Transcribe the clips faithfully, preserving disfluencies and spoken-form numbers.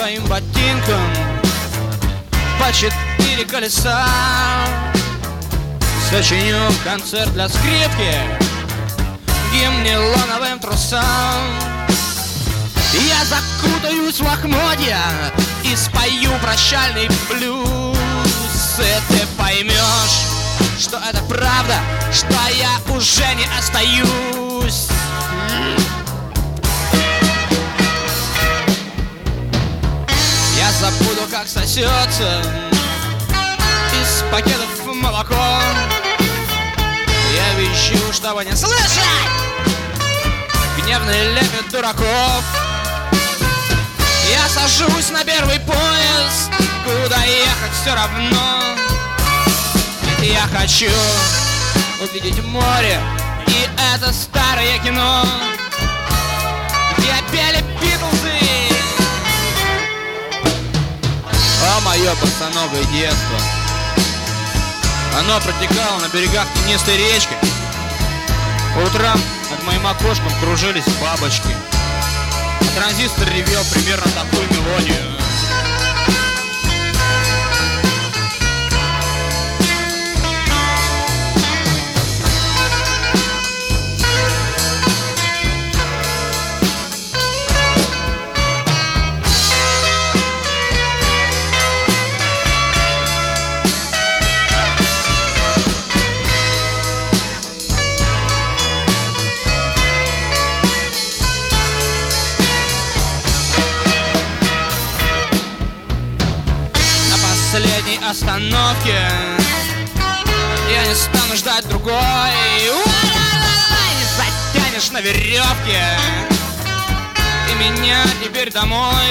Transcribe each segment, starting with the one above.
твоим ботинкам по четыре колеса. Сочиню концерт для скрипки, гимн нейлоновым трусам. Я закутаюсь в лохмотья и спою прощальный блюз. И ты поймешь, что это правда, что я уже не остаюсь. Я забуду, как сосется из пакетов молоко. Я визжу, чтобы не слышать гневный лепет дураков. Я сажусь на первый поезд, куда ехать все равно. Я хочу увидеть море и это старое кино, где пели Битлзы. А мое пацановое детство, оно протекало на берегах тенистой речки. По утрам над моим окошком кружились бабочки, а транзистор ревел примерно такую мелодию. На последней остановке я не стану ждать другой. Не затянешь на веревке и меня теперь домой.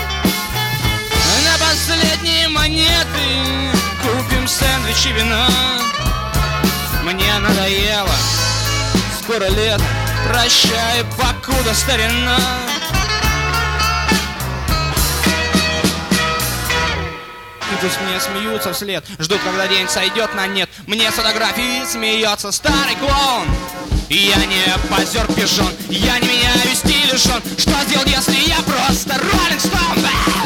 На последние монеты купим сэндвич и вина. Мне надоело, скоро лето, прощай, покуда старина. И пусть мне смеются вслед, ждут, когда день сойдет на нет. Мне с фотографии смеется старый клоун. Я не позер пижон, я не меняю стиль жен. Что сделать, если я просто Роллинг Стоун?